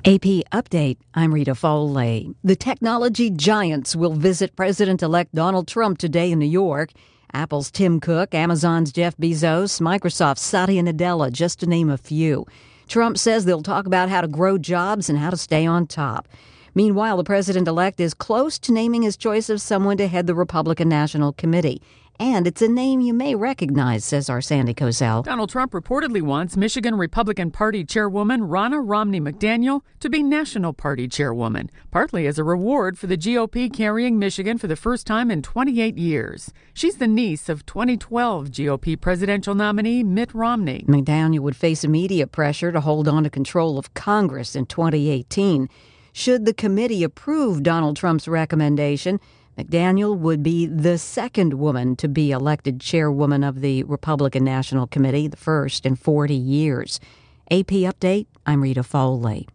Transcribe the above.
AP Update, I'm Rita Foley. The technology giants will visit President-elect Donald Trump today in New York. Apple's Tim Cook, Amazon's Jeff Bezos, Microsoft's Satya Nadella, just to name a few. Trump says they'll talk about how to grow jobs and how to stay on top. Meanwhile, the president-elect is close to naming his choice of someone to head the Republican National Committee. And it's a name you may recognize, says our Sandy Kozel. Donald Trump reportedly wants Michigan Republican Party Chairwoman Ronna Romney McDaniel to be National Party Chairwoman, partly as a reward for the GOP carrying Michigan for the first time in 28 years. She's the niece of 2012 GOP presidential nominee Mitt Romney. McDaniel would face immediate pressure to hold on to control of Congress in 2018. Should the committee approve Donald Trump's recommendation, McDaniel would be the second woman to be elected chairwoman of the Republican National Committee, the first in 40 years. AP Update, I'm Rita Foley.